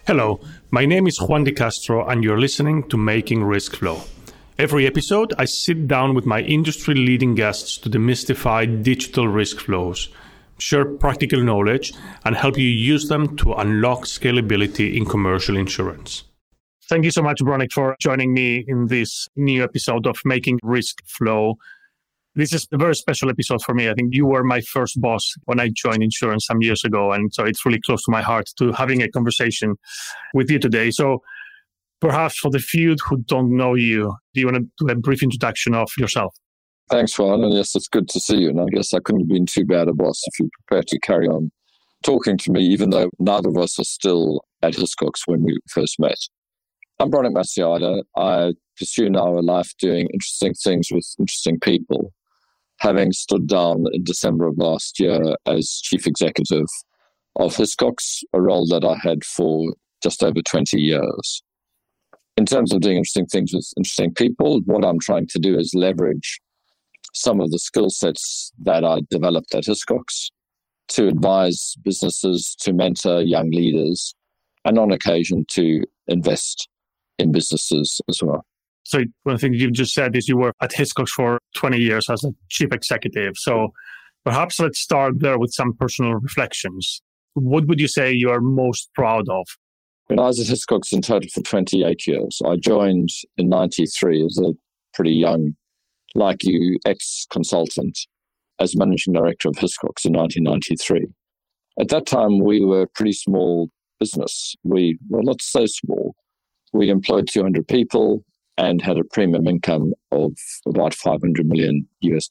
Hello, my name is Juan de Castro and you're listening to Making Risk Flow. Every episode, I sit down with my industry-leading guests to demystify digital risk flows, share practical knowledge, and help you use them to unlock scalability in commercial insurance. Thank you so much, Bronek, for joining me in this new episode of Making Risk Flow. This is a very special episode for me. I think you were my first boss when I joined insurance some years ago. And so it's really close to my heart to having a conversation with you today. So perhaps for the few who don't know you, do you want to do a brief introduction of yourself? Thanks, Juan. And yes, it's good to see you. And I guess I couldn't have been too bad a boss if you're prepared to carry on talking to me, even though neither of us are still at Hiscox when we first met. I'm Bronek Masojada. I pursue now a life doing interesting things with interesting people, having stood down in December of last year as chief executive of Hiscox, a role that I had for just over 20 years. In terms of doing interesting things with interesting people, what I'm trying to do is leverage some of the skill sets that I developed at Hiscox to advise businesses, to mentor young leaders, and on occasion to invest in businesses as well. So one thing you've just said is you were at Hiscox for 20 years as a chief executive. So perhaps let's start there with some personal reflections. What would you say you are most proud of? When I was at Hiscox in total for 28 years, I joined in 93 as a pretty young, like you, ex-consultant as managing director of Hiscox in 1993. At that time, we were a pretty small business. We were not so small. We employed 200 people and had a premium income of about $500 million US.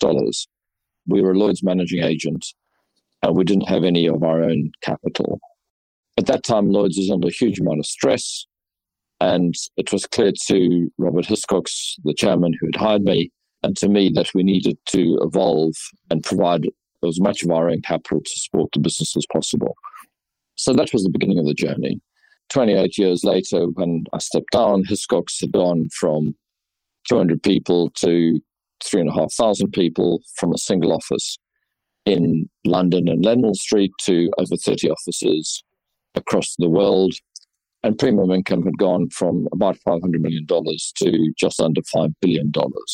We were Lloyd's managing agent, and we didn't have any of our own capital. At that time, Lloyd's was under a huge amount of stress, and it was clear to Robert Hiscox, the chairman who had hired me, and to me that we needed to evolve and provide as much of our own capital to support the business as possible. So that was the beginning of the journey. 28 years later, when I stepped down, Hiscox had gone from 200 people to 3,500 people, from a single office in London and Leadenhall Street to over 30 offices across the world. And premium income had gone from about $500 million to just under $5 billion.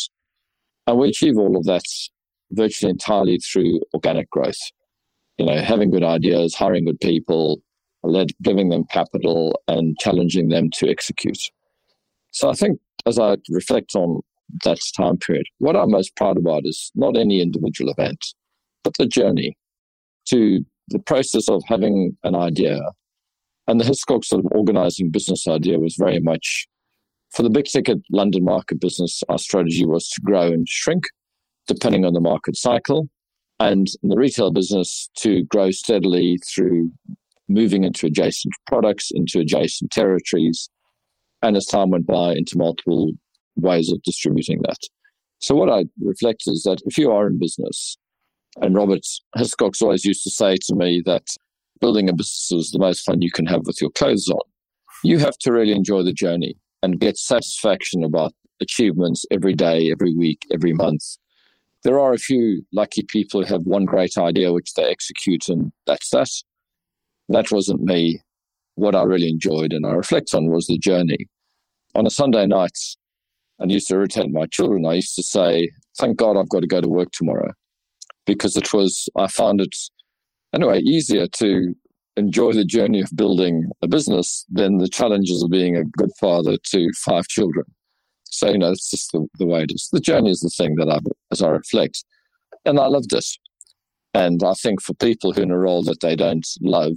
And we achieved all of that virtually entirely through organic growth. Having good ideas, hiring good people, giving them capital and challenging them to execute. So I think as I reflect on that time period, what I'm most proud about is not any individual event, but the journey to the process of having an idea. And the Hiscox sort of organizing business idea was very much, for the big ticket London market business, our strategy was to grow and shrink depending on the market cycle. And in the retail business, to grow steadily through moving into adjacent products, into adjacent territories, and as time went by, into multiple ways of distributing that. So what I reflect is that if you are in business, and Robert Hiscox always used to say to me that building a business is the most fun you can have with your clothes on, you have to really enjoy the journey and get satisfaction about achievements every day, every week, every month. There are a few lucky people who have one great idea which they execute, and that's that. That wasn't me. What I really enjoyed and I reflect on was the journey. On a Sunday night, and used to irritate my children, I used to say, thank God I've got to go to work tomorrow. Because I found it, anyway, easier to enjoy the journey of building a business than the challenges of being a good father to 5 children. So, it's just the way it is. The journey is the thing that as I reflect. And I loved it. And I think for people who are in a role that they don't love,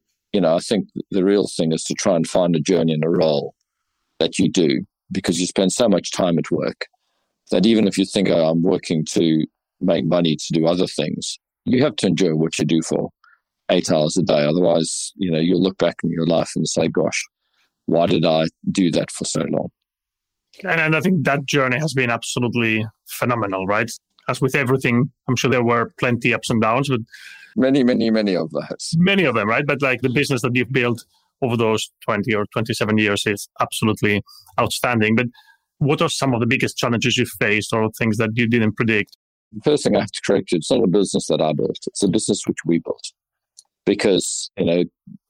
I think the real thing is to try and find a journey in a role that you do, because you spend so much time at work that even if you think, I'm working to make money to do other things, you have to enjoy what you do for 8 hours a day. Otherwise, you'll look back in your life and say, gosh, why did I do that for so long? And I think that journey has been absolutely phenomenal, right? As with everything, I'm sure there were plenty ups and downs, but many of those. Many of them, right? But like the business that you've built over those 20 or 27 years is absolutely outstanding. But what are some of the biggest challenges you faced or things that you didn't predict? The first thing I have to correct you, it's not a business that I built. It's a business which we built. Because,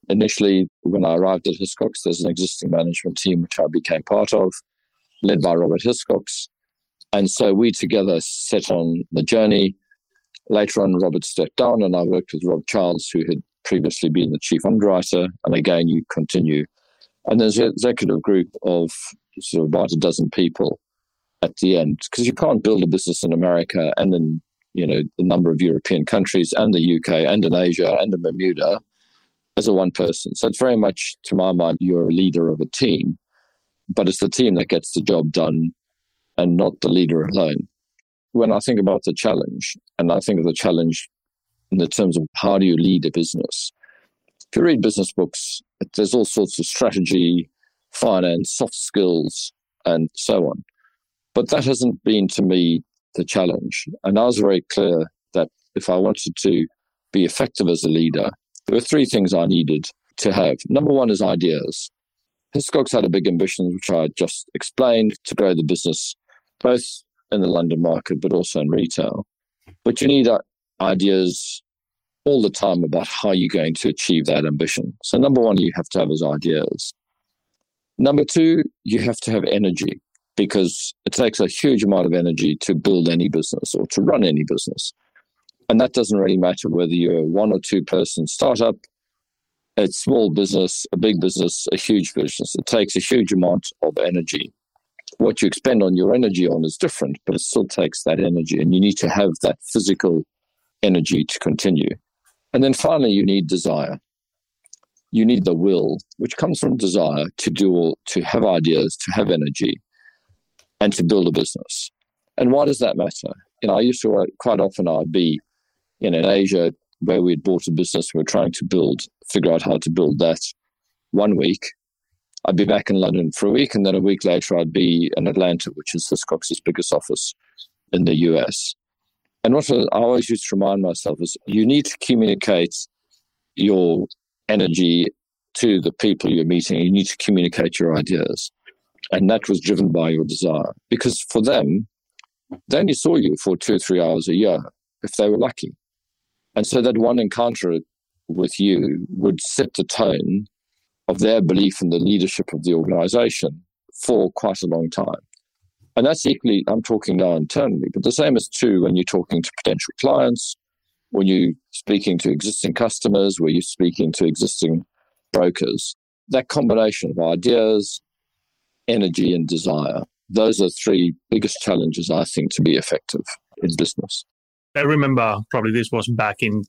initially, when I arrived at Hiscox, there's an existing management team which I became part of, led by Robert Hiscox. And so we together set on the journey. Later on, Robert stepped down and I worked with Rob Childs, who had previously been the chief underwriter. And again, you continue. And there's an executive group of sort of about a dozen people at the end, because you can't build a business in America and in, a number of European countries and the UK and in Asia and in Bermuda as a one person. So it's very much, to my mind, you're a leader of a team, but it's the team that gets the job done and not the leader alone. When I think about the challenge, and I think of the challenge in the terms of how do you lead a business, if you read business books, there's all sorts of strategy, finance, soft skills, and so on. But that hasn't been, to me, the challenge. And I was very clear that if I wanted to be effective as a leader, there were three things I needed to have. Number one is ideas. Hiscox had a big ambition, which I just explained, to grow the business, both in the London market, but also in retail. But you need ideas all the time about how you're going to achieve that ambition. So number one, you have to have is ideas. Number two, you have to have energy, because it takes a huge amount of energy to build any business or to run any business. And that doesn't really matter whether you're a one or two person startup, a small business, a big business, a huge business. It takes a huge amount of energy. What you expend on your energy on is different, but it still takes that energy, and you need to have that physical energy to continue. And then finally, you need desire. You need the will, which comes from desire to have ideas, to have energy, and to build a business. And why does that matter? I used to quite often I'd be in Asia where we'd bought a business we were trying to figure out how to build that 1 week. I'd be back in London for a week, and then a week later I'd be in Atlanta, which is Hiscox's biggest office in the US. And what I always used to remind myself is you need to communicate your energy to the people you're meeting. You need to communicate your ideas. And that was driven by your desire. Because for them, they only saw you for 2 or 3 hours a year, if they were lucky. And so that one encounter with you would set the tone of their belief in the leadership of the organization for quite a long time. And that's equally, I'm talking now internally, but the same is true when you're talking to potential clients, when you're speaking to existing customers, when you're speaking to existing brokers. That combination of ideas, energy, and desire, those are three biggest challenges, I think, to be effective in business. I remember probably this was back in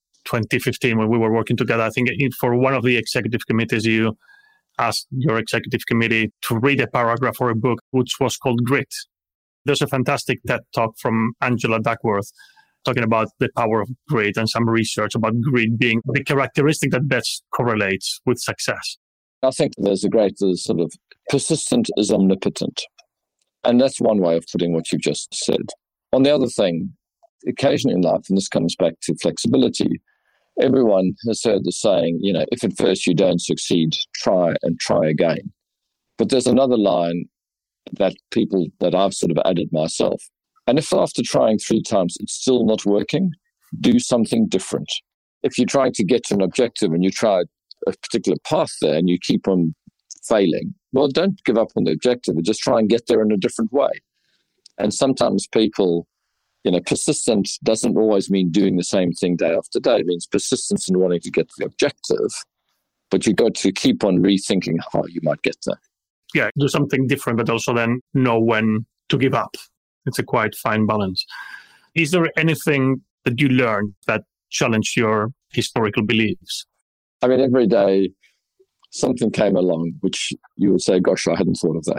2015 when we were working together. I think for one of the executive committees, you asked your executive committee to read a paragraph or a book which was called Grit. There's a fantastic TED talk from Angela Duckworth talking about the power of grit and some research about grit being the characteristic that best correlates with success. I think there's a great sort of persistent is omnipotent. And that's one way of putting what you've just said. On the other thing, occasionally in life, and this comes back to flexibility, everyone has heard the saying, if at first you don't succeed, try and try again. But there's another line that I've sort of added myself. And if after trying 3 times it's still not working, do something different. If you're trying to get to an objective and you try a particular path there and you keep on failing, well, don't give up on the objective, but just try and get there in a different way. And sometimes people, persistent doesn't always mean doing the same thing day after day. It means persistence in wanting to get to the objective, but you've got to keep on rethinking how you might get there. Yeah, do something different, but also then know when to give up. It's a quite fine balance. Is there anything that you learned that challenged your historical beliefs? I mean, every day something came along which you would say, gosh, I hadn't thought of that.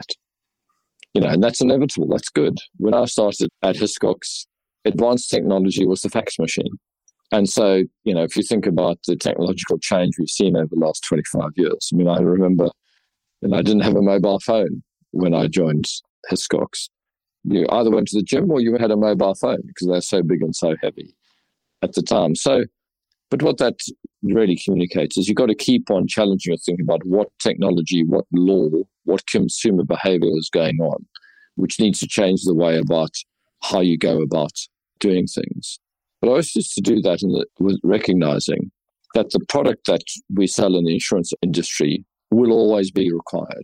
And that's inevitable. That's good. When I started at Hiscox, advanced technology was the fax machine. And so, if you think about the technological change we've seen over the last 25 years, I remember, I didn't have a mobile phone when I joined Hiscox. You either went to the gym or you had a mobile phone because they're so big and so heavy at the time. So, but what that really communicates is you've got to keep on challenging your thinking about what technology, what law, what consumer behavior is going on, which needs to change the way about how you go about doing things. But I was just to do that with recognizing that the product that we sell in the insurance industry will always be required.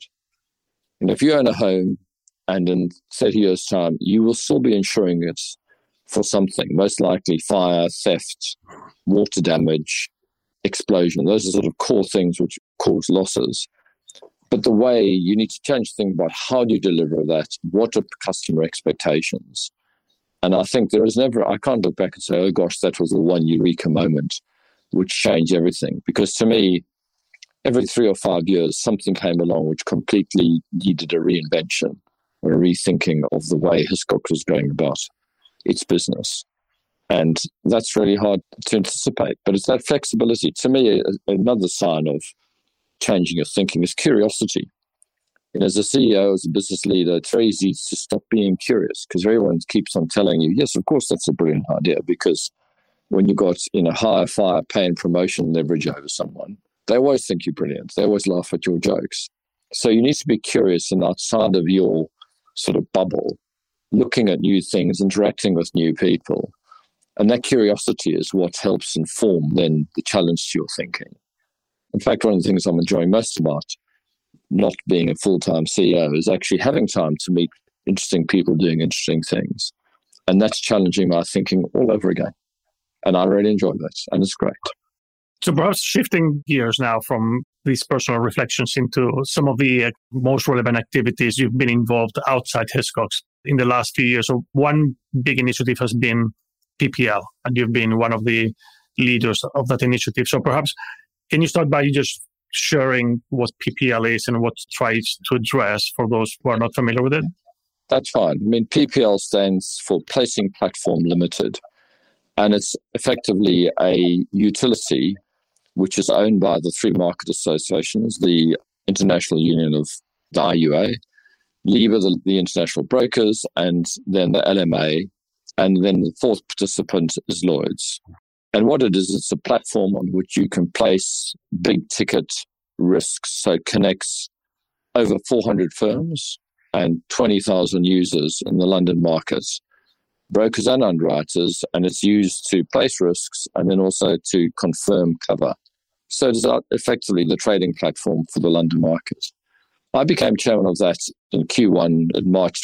And if you own a home and in 30 years' time, you will still be insuring it for something, most likely fire, theft, water damage, explosion. Those are sort of core things which cause losses. But the way you need to change the thing about how do you deliver that, what are customer expectations? And I think there is never, I can't look back and say, oh gosh, that was the one eureka moment which changed everything. Because to me, every 3 or 5 years, something came along which completely needed a reinvention or a rethinking of the way Hiscox was going about its business. And that's really hard to anticipate. But it's that flexibility. To me, another sign of changing your thinking is curiosity. And as a CEO, as a business leader, it's very easy to stop being curious because everyone keeps on telling you, yes, of course, that's a brilliant idea. Because when you got higher fire, pain, promotion leverage over someone, they always think you're brilliant. They always laugh at your jokes. So you need to be curious and outside of your sort of bubble, looking at new things, interacting with new people. And that curiosity is what helps inform then the challenge to your thinking. In fact, one of the things I'm enjoying most about not being a full-time CEO is actually having time to meet interesting people doing interesting things. And that's challenging my thinking all over again. And I really enjoy that. And it's great. So perhaps shifting gears now from these personal reflections into some of the most relevant activities you've been involved outside Hiscox in the last few years. So one big initiative has been PPL, and you've been one of the leaders of that initiative. So perhaps can you start by just sharing what PPL is and what it tries to address for those who are not familiar with it? That's fine. I mean, PPL stands for Placing Platform Limited, and it's effectively a utility which is owned by the three market associations, the International Union of the IUA, LIBA, the International Brokers, and then the LMA, and then the fourth participant is Lloyd's. And what it is, it's a platform on which you can place big ticket risks. So it connects over 400 firms and 20,000 users in the London market, brokers and underwriters, and it's used to place risks and then also to confirm cover. So it is effectively the trading platform for the London market. I became chairman of that in Q1 in March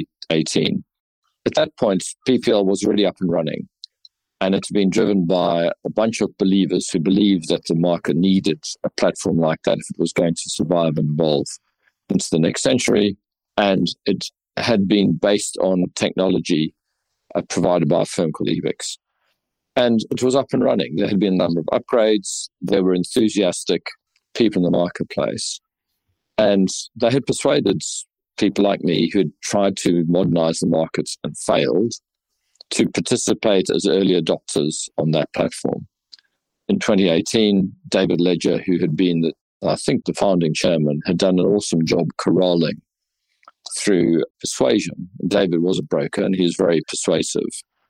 2018. At that point, PPL was already up and running, and it's been driven by a bunch of believers who believed that the market needed a platform like that if it was going to survive and evolve into the next century. And it had been based on technology provided by a firm called Ebix. And it was up and running. There had been a number of upgrades. There were enthusiastic people in the marketplace. And they had persuaded people like me who had tried to modernize the markets and failed to participate as early adopters on that platform. In 2018, David Ledger, who had been, the founding chairman, had done an awesome job corralling through persuasion. David was a broker and he was very persuasive.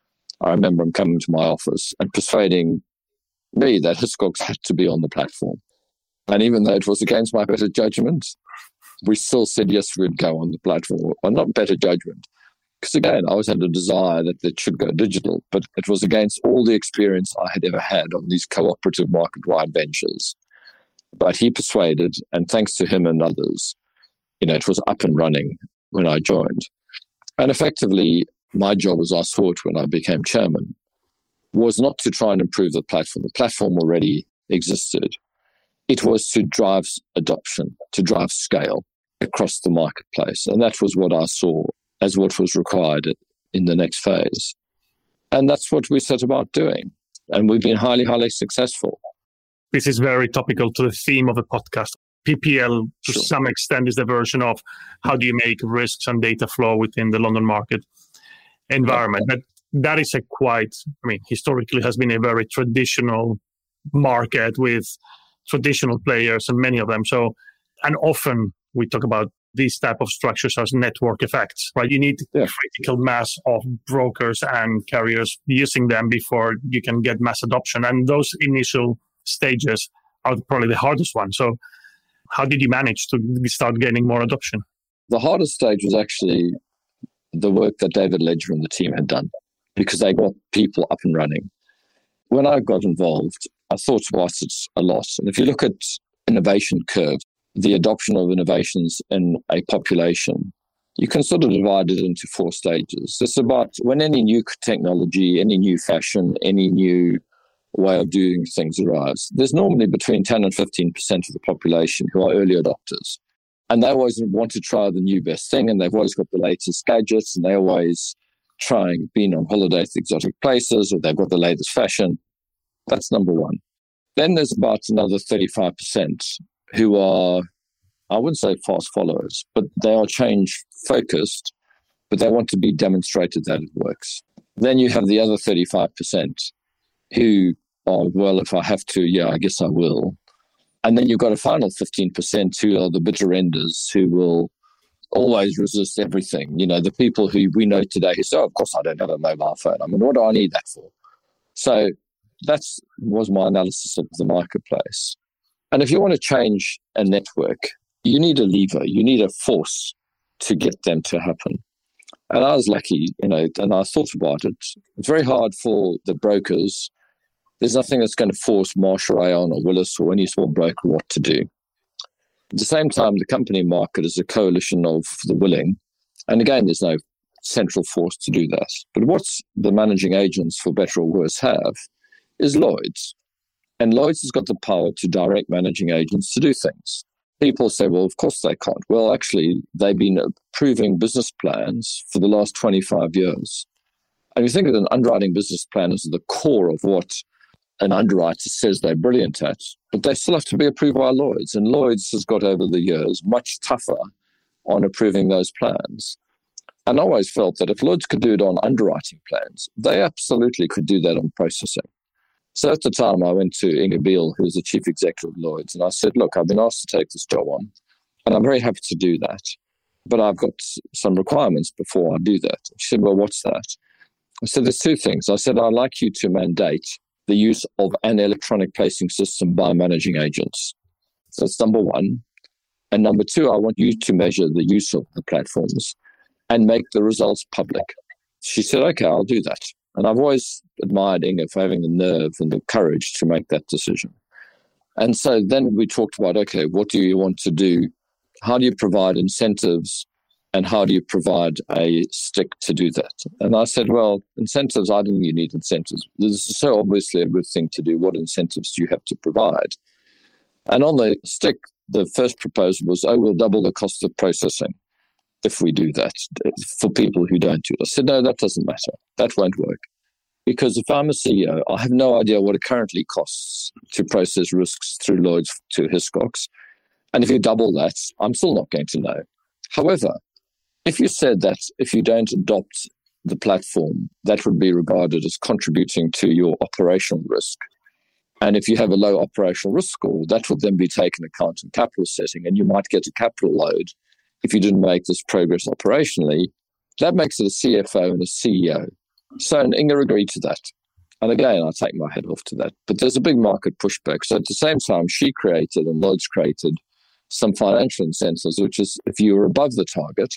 I remember him coming to my office and persuading me that Hiscox had to be on the platform. And even though it was against my better judgment, we still said, yes, we'd go on the platform. Well, not better judgment. Because again, I always had a desire that it should go digital, but it was against all the experience I had ever had on these cooperative market-wide ventures. But he persuaded, and thanks to him and others, it was up and running when I joined. And effectively, my job, as I saw it when I became chairman, was not to try and improve the platform. The platform already existed. It was to drive adoption, to drive scale across the marketplace. And that was what I saw as what was required in the next phase. And that's what we set about doing. And we've been highly, highly successful. This is very topical to the theme of the podcast. PPL, to some extent, is the version of how do you make risks and data flow within the London market environment. But that is historically has been a very traditional market with traditional players and many of them. So, and often we talk about these type of structures as network effects, right? You need critical mass of brokers and carriers using them before you can get mass adoption. And those initial stages are probably the hardest one. So how did you manage to start gaining more adoption? The hardest stage was actually the work that David Ledger and the team had done, because they got people up and running. When I got involved, I thought about it a lot. And if you look at innovation curve, the adoption of innovations in a population, you can sort of divide it into 4 stages. It's about when any new technology, any new fashion, any new way of doing things arrives, there's normally between 10 and 15% of the population who are early adopters. And they always want to try the new best thing, and they've always got the latest gadgets, and they're always being on holiday to exotic places, or they've got the latest fashion. That's number one. Then there's about another 35% who are, I wouldn't say fast followers, but they are change focused, but they want to be demonstrated that it works. Then you have the other 35% who are, well, if I have to, yeah, I guess I will. And then you've got a final 15% who are the bitter enders who will always resist everything. You know, the people who we know today who say, oh, of course I don't have a mobile phone. I mean, what do I need that for? So that was my analysis of the marketplace. And if you want to change a network, you need a lever, you need a force to get them to happen. And I was lucky, you know, and I thought about it. It's very hard for the brokers. There's nothing that's going to force Marsh or Aon or Willis or any small broker what to do. At the same time, the company market is a coalition of the willing. And again, there's no central force to do that. But what the managing agents, for better or worse, have is Lloyd's. And Lloyd's has got the power to direct managing agents to do things. People say, well, of course they can't. Well, actually, they've been approving business plans for the last 25 years. And you think of an underwriting business plan as the core of what an underwriter says they're brilliant at, but they still have to be approved by Lloyd's. And Lloyd's has got over the years much tougher on approving those plans. And I always felt that if Lloyd's could do it on underwriting plans, they absolutely could do that on processing. So at the time, I went to Inga Beale, who was the chief executive of Lloyd's, and I said, look, I've been asked to take this job on, and I'm very happy to do that, but I've got some requirements before I do that. She said, well, what's that? I said, there's 2 things. I said, I'd like you to mandate the use of an electronic placing system by managing agents. So that's number 1. And number 2, I want you to measure the use of the platforms and make the results public. She said, okay, I'll do that. And I've always admired Inga for having the nerve and the courage to make that decision. And so then we talked about, okay, what do you want to do? How do you provide incentives? And how do you provide a stick to do that? And I said, well, incentives, I don't think you need incentives. This is so obviously a good thing to do. What incentives do you have to provide? And on the stick, the first proposal was, oh, we'll double the cost of processing if we do that for people who don't do it. I said, no, that doesn't matter. That won't work. Because if I'm a CEO, I have no idea what it currently costs to process risks through Lloyd's to Hiscox. And if you double that, I'm still not going to know. However, if you said that if you don't adopt the platform, that would be regarded as contributing to your operational risk. And if you have a low operational risk score, that would then be taken account in capital setting, and you might get a capital load if you didn't make this progress operationally. That makes it a CFO and a CEO. So and Inga agreed to that. And again, I take my head off to that. But there's a big market pushback. So at the same time, she created and Lloyd's created some financial incentives, which is if you were above the target,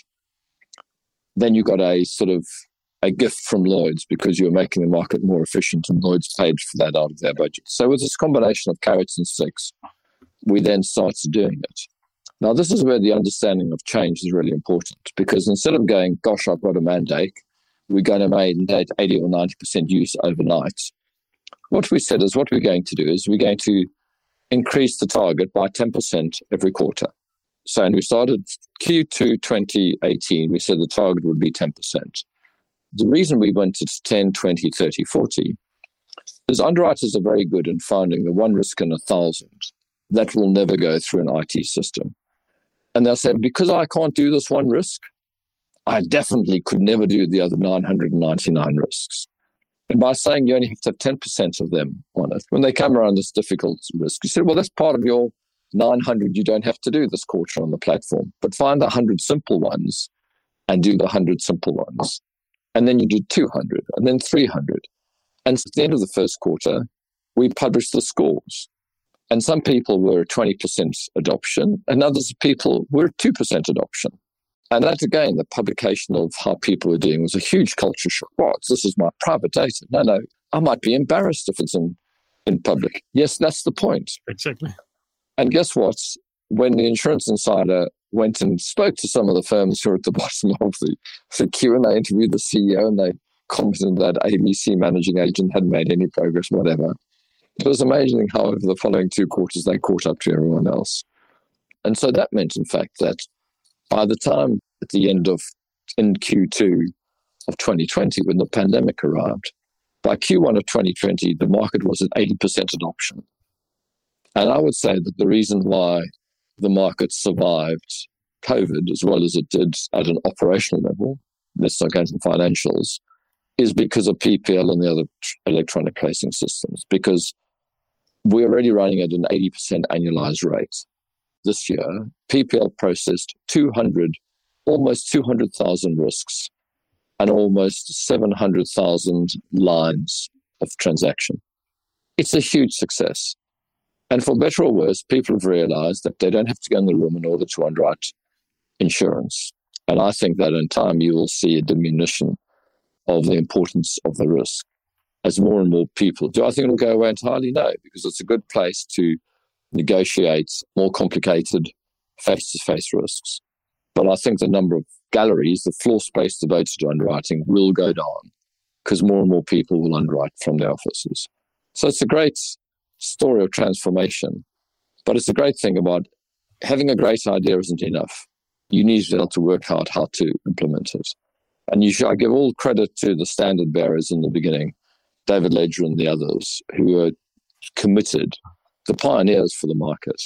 then you got a sort of a gift from Lloyd's because you were making the market more efficient, and Lloyd's paid for that out of their budget. So with this combination of carrots and sticks, we then started doing it. Now, this is where the understanding of change is really important, because instead of going, gosh, I've got a mandate, we're going to mandate 80 or 90% use overnight. What we said is what we're going to do is we're going to increase the target by 10% every quarter. So, and we started Q2 2018, we said the target would be 10%. The reason we went to 10, 20, 30, 40 is underwriters are very good in finding the one risk in 1,000 that will never go through an IT system. And they'll say, because I can't do this one risk, I definitely could never do the other 999 risks. And by saying you only have to have 10% of them on it, when they come around this difficult risk, you say, well, that's part of your 900 you don't have to do this quarter on the platform, but find the 100 simple ones and do the 100 simple ones. And then you do 200 and then 300. And at the end of the first quarter, we published the scores. And some people were 20% adoption and others people were 2% adoption. And that, again, the publication of how people were doing was a huge culture shock. What? This is my private data. No, I might be embarrassed if it's in in public. Yes, that's the point. Exactly. And guess what? When the Insurance Insider went and spoke to some of the firms who are at the bottom of the queue, and they interviewed the CEO, and they commented that ABC managing agent hadn't made any progress, whatever. It was amazing how over the following 2 quarters they caught up to everyone else. And so that meant, in fact, that by the time at the end of in Q2 of 2020, when the pandemic arrived, by Q1 of 2020, the market was at 80% adoption. And I would say that the reason why the market survived COVID as well as it did at an operational level, let's not go into financials, is because of PPL and the other electronic placing systems, because we're already running at an 80% annualized rate. This year, PPL processed almost 200,000 risks and almost 700,000 lines of transaction. It's a huge success. And for better or worse, people have realized that they don't have to go in the room in order to underwrite insurance. And I think that in time you will see a diminution of the importance of the risk as more and more people do. I think it'll go away entirely? No, because it's a good place to negotiate more complicated face-to-face risks. But I think the number of galleries, the floor space devoted to underwriting will go down because more and more people will underwrite from their offices. So it's a great story of transformation, but it's a great thing about having a great idea isn't enough. You need to be able to work out how to implement it. And I give all credit to the standard bearers in the beginning, David Ledger and the others, who were committed, the pioneers for the market.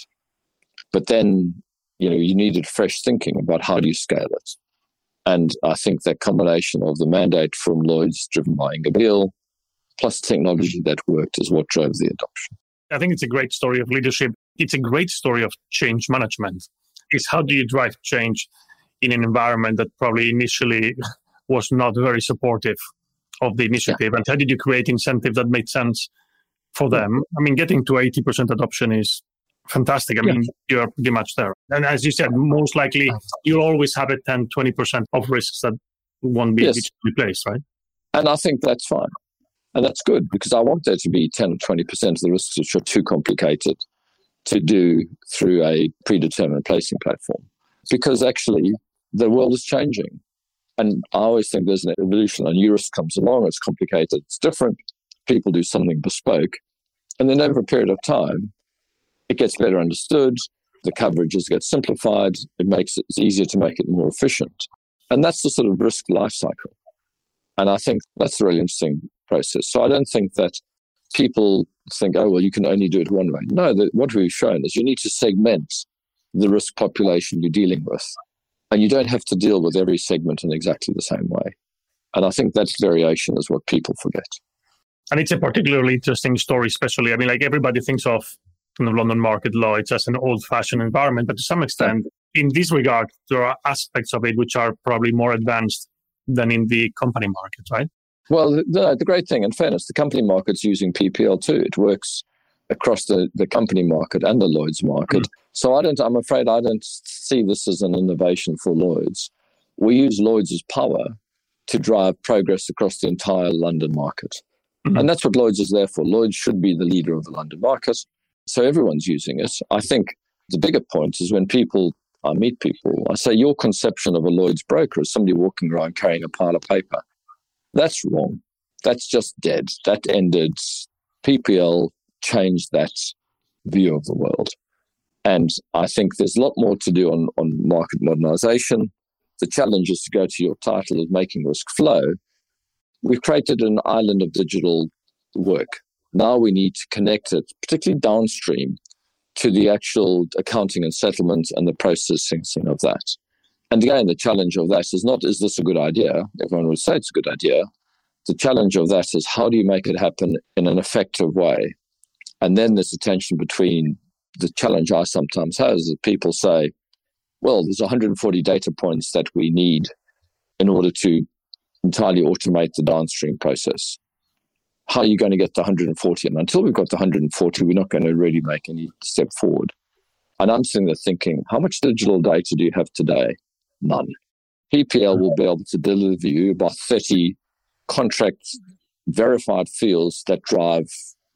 But then, you needed fresh thinking about how do you scale it. And I think that combination of the mandate from Lloyd's driven by Inga Beale, plus technology that worked is what drove the adoption. I think it's a great story of leadership. It's a great story of change management. It's how do you drive change in an environment that probably initially was not very supportive of the initiative? And how did you create incentives that made sense for them? I mean, getting to 80% adoption is fantastic. I mean, you're pretty much there. And as you said, most likely you'll always have a 10, 20% of risks that won't be replaced, right? And I think that's fine. And that's good because I want there to be 10 or 20% of the risks which are too complicated to do through a predetermined placing platform. Because actually, the world is changing. And I always think there's an evolution. A new risk comes along, it's complicated, it's different. People do something bespoke. And then over a period of time, it gets better understood. The coverages get simplified. It's easier to make it more efficient. And that's the sort of risk life cycle. And I think that's a really interesting process. So I don't think that people think, oh, well, you can only do it one way. No, what we've shown is you need to segment the risk population you're dealing with. And you don't have to deal with every segment in exactly the same way. And I think that variation is what people forget. And it's a particularly interesting story, especially, everybody thinks of the London market Lloyd's as an old-fashioned environment, but to some extent, in this regard, there are aspects of it which are probably more advanced than in the company market, right? Well, the great thing, in fairness, the company market's using PPL too. It works across the company market and the Lloyd's market. So I'm afraid I don't see this as an innovation for Lloyd's. We use Lloyd's as power to drive progress across the entire London market. And that's what Lloyd's is there for. Lloyd's should be the leader of the London market. So everyone's using it. I think the bigger point is when I meet people, I say, your conception of a Lloyd's broker is somebody walking around carrying a pile of paper. That's wrong. That's just dead. That ended. PPL changed that view of the world. And I think there's a lot more to do on market modernization. The challenge is to go to your title of making risk flow. We've created an island of digital work. Now we need to connect it, particularly downstream, to the actual accounting and settlement and the processing of that. And again, the challenge of that is not, is this a good idea? Everyone would say it's a good idea. The challenge of that is how do you make it happen in an effective way? And then there's a tension between the challenge I sometimes have is that people say, well, there's 140 data points that we need in order to entirely automate the downstream process. How are you going to get the 140? And until we've got the 140, we're not going to really make any step forward. And I'm sitting there thinking, how much digital data do you have today? None. PPL will be able to deliver you about 30 contract verified fields that drive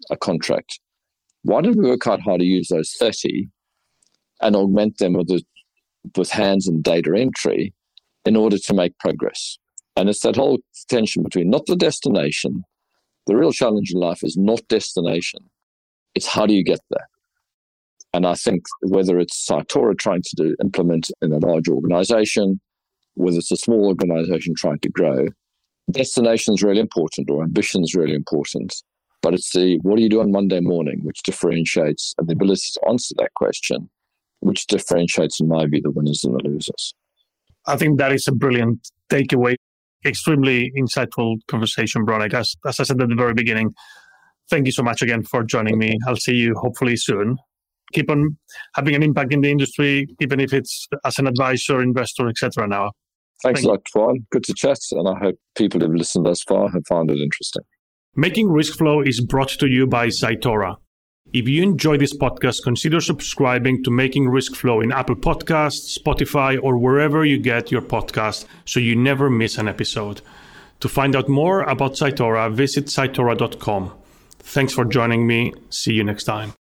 a contract. Why don't we work out how to use those 30 and augment them with hands and data entry in order to make progress? And it's that whole tension between not the destination. The real challenge in life is not destination. It's how do you get there? And I think whether it's Cytora trying to implement in a large organization, whether it's a small organization trying to grow, destination is really important, or ambition is really important. But it's the what do you do on Monday morning, which differentiates, and the ability to answer that question, which differentiates, in my view, the winners and the losers. I think that is a brilliant takeaway. Extremely insightful conversation, Bronek. As I said at the very beginning, thank you so much again for joining me. I'll see you hopefully soon. Keep on having an impact in the industry, even if it's as an advisor, investor, etc. now. Thanks a lot, Juan. Good to chat, and I hope people who've listened thus far have found it interesting. Making Risk Flow is brought to you by Cytora. If you enjoy this podcast, consider subscribing to Making Risk Flow in Apple Podcasts, Spotify, or wherever you get your podcast so you never miss an episode. To find out more about Cytora, visit cytora.com. Thanks for joining me. See you next time.